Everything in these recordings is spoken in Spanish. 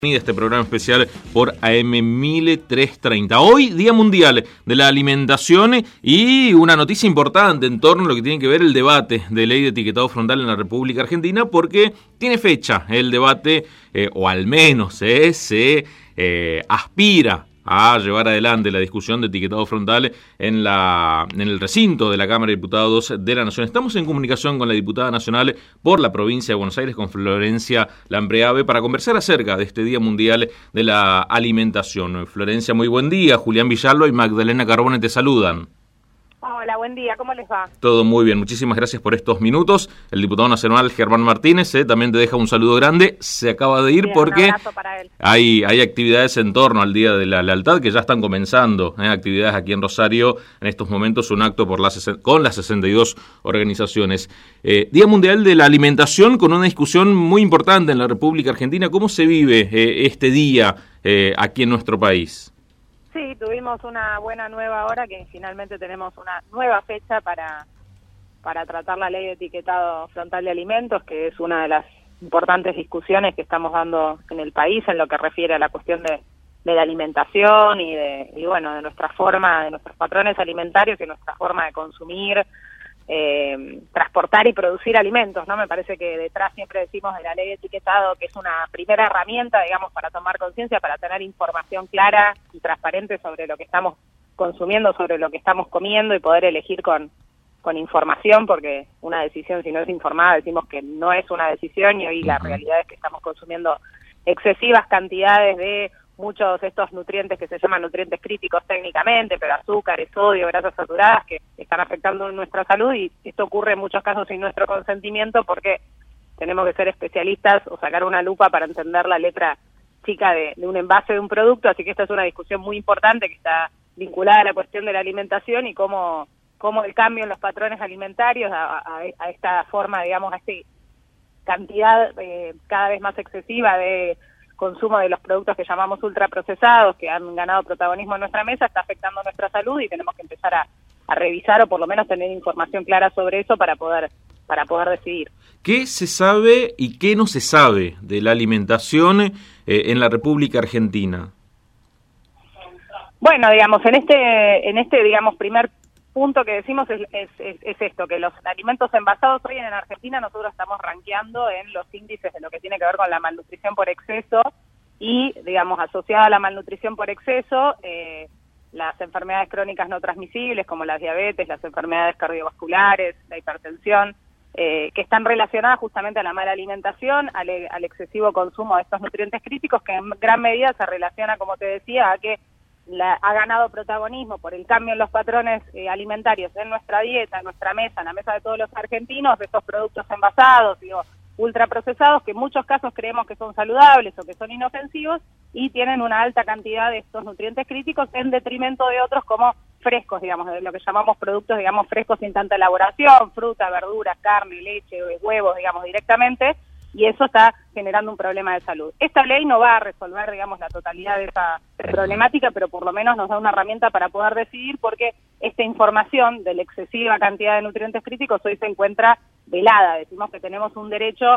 Este programa especial por AM 1330. Hoy, Día Mundial de la Alimentación y una noticia importante en torno a lo que tiene que ver el debate de ley de etiquetado frontal en la República Argentina, porque tiene fecha el debate, o al menos se aspira a llevar adelante la discusión de etiquetado frontal en el recinto de la Cámara de Diputados de la Nación. Estamos en comunicación con la diputada nacional por la provincia de Buenos Aires, con Florencia Lambreave, para conversar acerca de este Día Mundial de la Alimentación. Florencia, muy buen día. Julián Villalba y Magdalena Carbone te saludan. Hola, buen día, ¿cómo les va? Todo muy bien, muchísimas gracias por estos minutos. El diputado nacional Germán Martínez también te deja un saludo grande. Se acaba de ir bien, porque un abrazo para él. Hay actividades en torno al Día de la Lealtad que ya están comenzando. Actividades aquí en Rosario, en estos momentos un acto con las 62 organizaciones. Día Mundial de la Alimentación, con una discusión muy importante en la República Argentina. ¿Cómo se vive este día aquí en nuestro país? Sí, tuvimos una buena nueva hora, que finalmente tenemos una nueva fecha para tratar la ley de etiquetado frontal de alimentos, que es una de las importantes discusiones que estamos dando en el país en lo que refiere a la cuestión de la alimentación y de nuestra forma, de nuestros patrones alimentarios y nuestra forma de consumir, transportar y producir alimentos, ¿no? Me parece que detrás siempre decimos de la ley de etiquetado que es una primera herramienta, digamos, para tomar conciencia, para tener información clara y transparente sobre lo que estamos consumiendo, sobre lo que estamos comiendo y poder elegir con información, porque una decisión, si no es informada, decimos que no es una decisión, y hoy la realidad es que estamos consumiendo excesivas cantidades de muchos de estos nutrientes que se llaman nutrientes críticos técnicamente, pero azúcares, sodio, grasas saturadas, que están afectando nuestra salud, y esto ocurre en muchos casos sin nuestro consentimiento, porque tenemos que ser especialistas o sacar una lupa para entender la letra chica de un envase de un producto. Así que esta es una discusión muy importante que está vinculada a la cuestión de la alimentación y cómo el cambio en los patrones alimentarios a esta forma, digamos, a esta cantidad cada vez más excesiva de consumo de los productos que llamamos ultraprocesados, que han ganado protagonismo en nuestra mesa, está afectando nuestra salud, y tenemos que empezar a revisar, o por lo menos tener información clara sobre eso para poder decidir. ¿Qué se sabe y qué no se sabe de la alimentación en la República Argentina? Bueno, digamos, en este digamos primer punto que decimos es esto, que los alimentos envasados hoy en Argentina nosotros estamos rankeando en los índices de lo que tiene que ver con la malnutrición por exceso, y, digamos, asociada a la malnutrición por exceso, las enfermedades crónicas no transmisibles como la diabetes, las enfermedades cardiovasculares, la hipertensión, que están relacionadas justamente a la mala alimentación, al excesivo consumo de estos nutrientes críticos, que en gran medida se relaciona, como te decía, a que ha ganado protagonismo por el cambio en los patrones alimentarios en nuestra dieta, en nuestra mesa, en la mesa de todos los argentinos, de estos productos envasados, ultraprocesados, que en muchos casos creemos que son saludables o que son inofensivos y tienen una alta cantidad de estos nutrientes críticos en detrimento de otros como frescos, digamos, de lo que llamamos productos, digamos, frescos sin tanta elaboración, fruta, verduras, carne, leche, huevos, digamos, directamente, y eso está generando un problema de salud. Esta ley no va a resolver, digamos, la totalidad de esa problemática, pero por lo menos nos da una herramienta para poder decidir, porque esta información de la excesiva cantidad de nutrientes críticos hoy se encuentra velada. Decimos que tenemos un derecho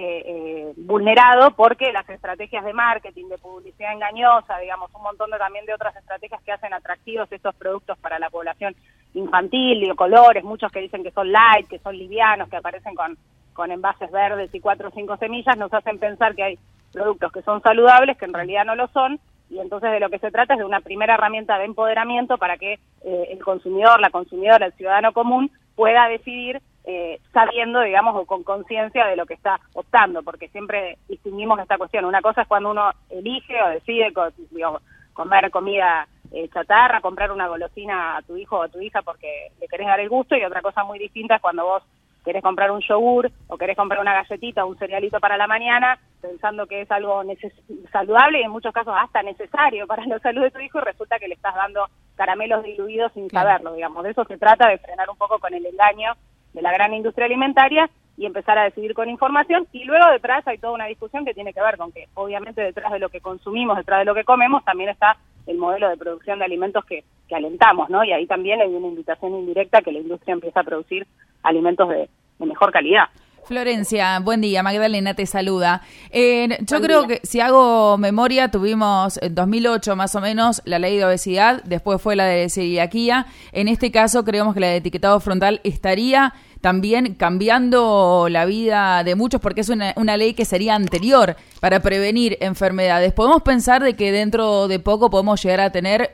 vulnerado porque las estrategias de marketing, de publicidad engañosa, digamos, un montón también de otras estrategias que hacen atractivos estos productos para la población infantil, de colores, muchos que dicen que son light, que son livianos, que aparecen con envases verdes y 4 o 5 semillas, nos hacen pensar que hay productos que son saludables, que en realidad no lo son, y entonces de lo que se trata es de una primera herramienta de empoderamiento para que el consumidor, la consumidora, el ciudadano común pueda decidir sabiendo, digamos, o con conciencia de lo que está optando, porque siempre distinguimos esta cuestión. Una cosa es cuando uno elige o decide comer comida chatarra, comprar una golosina a tu hijo o a tu hija porque le querés dar el gusto, y otra cosa muy distinta es cuando vos querés comprar un yogur o querés comprar una galletita o un cerealito para la mañana, pensando que es algo saludable y en muchos casos hasta necesario para la salud de tu hijo, y resulta que le estás dando caramelos diluidos sin saberlo, digamos. De eso se trata, de frenar un poco con el engaño de la gran industria alimentaria y empezar a decidir con información. Y luego detrás hay toda una discusión que tiene que ver con que, obviamente, detrás de lo que consumimos, detrás de lo que comemos, también está el modelo de producción de alimentos que alentamos, ¿no? Y ahí también hay una invitación indirecta a que la industria empiece a producir alimentos de mejor calidad. Florencia, buen día. Magdalena te saluda. Yo creo que, si hago memoria, tuvimos en 2008 más o menos la ley de obesidad, después fue la de celiaquía. En este caso creemos que la de etiquetado frontal estaría también cambiando la vida de muchos, porque es una ley que sería anterior para prevenir enfermedades. ¿Podemos pensar de que dentro de poco podemos llegar a tener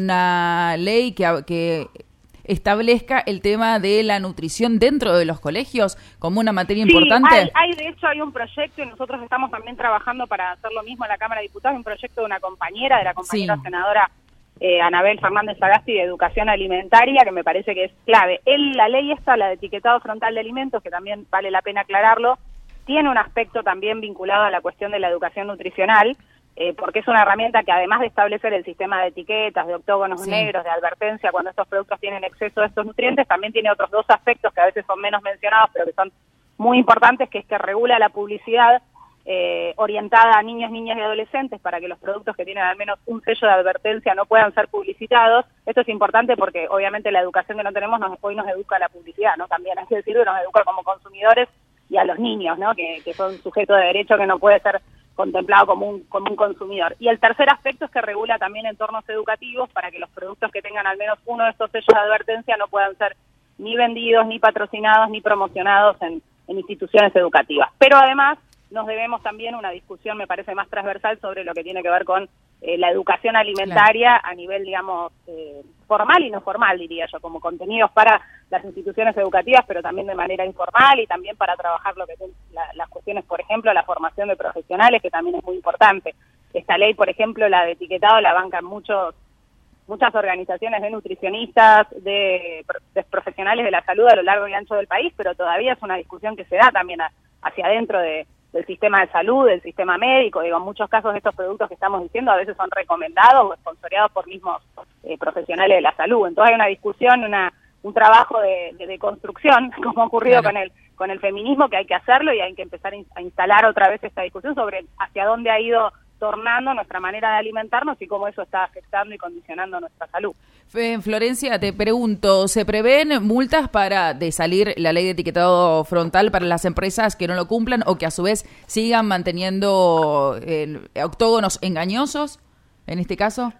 una ley que establezca el tema de la nutrición dentro de los colegios como una materia importante? De hecho hay un proyecto y nosotros estamos también trabajando para hacer lo mismo en la Cámara de Diputados, un proyecto de una compañera, de la compañera senadora Anabel Fernández Sagasti, de Educación Alimentaria, que me parece que es clave. La ley esta, la de etiquetado frontal de alimentos, que también vale la pena aclararlo, tiene un aspecto también vinculado a la cuestión de la educación nutricional, porque es una herramienta que, además de establecer el sistema de etiquetas, de octógonos negros, de advertencia cuando estos productos tienen exceso de estos nutrientes, también tiene otros dos aspectos que a veces son menos mencionados, pero que son muy importantes, que es que regula la publicidad orientada a niños, niñas y adolescentes para que los productos que tienen al menos un sello de advertencia no puedan ser publicitados. Esto es importante porque obviamente la educación que no tenemos hoy nos educa a la publicidad, ¿no? También hay que decirlo, nos educa como consumidores y a los niños, ¿no? Que son sujetos de derecho que no puede ser contemplado como un consumidor. Y el tercer aspecto es que regula también entornos educativos para que los productos que tengan al menos uno de estos sellos de advertencia no puedan ser ni vendidos, ni patrocinados, ni promocionados en instituciones educativas. Pero además nos debemos también una discusión, me parece, más transversal sobre lo que tiene que ver con la educación alimentaria a nivel, digamos, formal y no formal, diría yo, como contenidos para las instituciones educativas, pero también de manera informal y también para trabajar lo que son las cuestiones, por ejemplo, la formación de profesionales, que también es muy importante. Esta ley, por ejemplo, la de etiquetado, la bancan muchas organizaciones de nutricionistas, de profesionales de la salud a lo largo y ancho del país, pero todavía es una discusión que se da también hacia adentro del sistema de salud, del sistema médico. Digo, en muchos casos estos productos que estamos diciendo a veces son recomendados o sponsoreados por mismos profesionales de la salud. Entonces hay una discusión, un trabajo de construcción, como ha ocurrido con el feminismo, que hay que hacerlo y hay que empezar a instalar otra vez esta discusión sobre hacia dónde ha ido tornando nuestra manera de alimentarnos y cómo eso está afectando y condicionando nuestra salud. Florencia, te pregunto, ¿se prevén multas de salir la ley de etiquetado frontal para las empresas que no lo cumplan o que a su vez sigan manteniendo octógonos engañosos en este caso?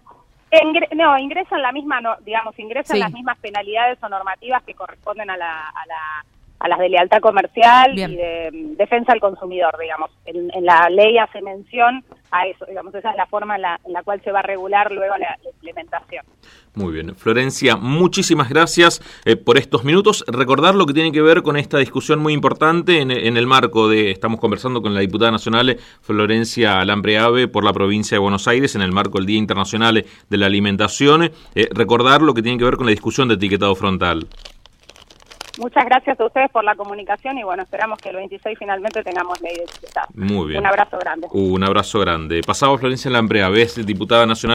Ingresan las mismas penalidades o normativas que corresponden a las de lealtad comercial y de defensa al consumidor, digamos. En la ley hace mención a eso, digamos, esa es la forma en la cual se va a regular luego la implementación. Muy bien. Florencia, muchísimas gracias por estos minutos. Recordar lo que tiene que ver con esta discusión muy importante en el marco estamos conversando con la diputada nacional Florencia Lampreave por la provincia de Buenos Aires, en el marco del Día Internacional de la Alimentación. Recordar lo que tiene que ver con la discusión de etiquetado frontal. Muchas gracias a ustedes por la comunicación y bueno, esperamos que el 26 finalmente tengamos ley de etiquetado. Muy bien. Un abrazo grande. Un abrazo grande. Pasamos Florencia Lampreave, diputada nacional.